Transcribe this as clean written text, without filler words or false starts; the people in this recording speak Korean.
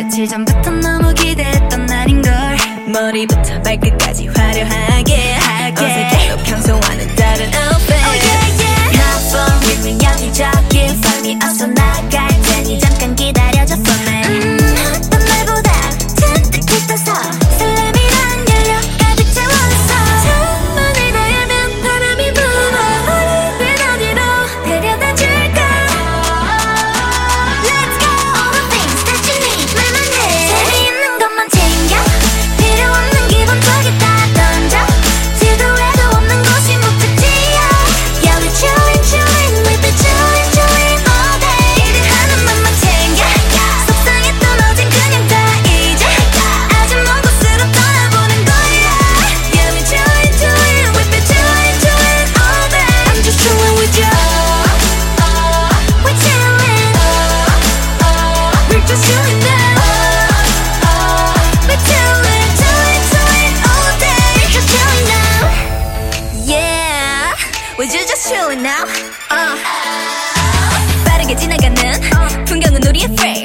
며칠 전부터 너무 기대했던 날인걸. 머리부터 발끝까지 화려하게 어색해도 평소와는 다른 outfit. Oh yeah yeah. Not for real 여기저기 Find me 어서 나갈 테니 잠깐 기다려줘 for me. 넌 날보다 잔뜩 기뻐서 설렘이란 연료 가득 채웠어. 창문을 다 열면 바람이 불어. 우리 어디로 데려다 줄까? Let's go. All the things that you need 말만 해. 재미있는 것만 챙겨. 필요 없는 기본적인 다 던져. 지도에도 없는 곳이 목적지야. Yeah we chillin' chillin' we be chillin' chillin' all day. 일하는 맘만 챙겨. 속상했던 어젠 그냥 다 잊어. 아주 먼 곳으로 떠나보는 거야. Yeah we chillin' chillin' we be chillin' chillin' all day. I'm just chillin' with you. We're chillin'. We're just chillin' now. We're chillin', chillin', chillin' all day. Just chillin' now. Yeah, we're just chillin' now. 빠르게 지나가는 풍경은 우리의 frame.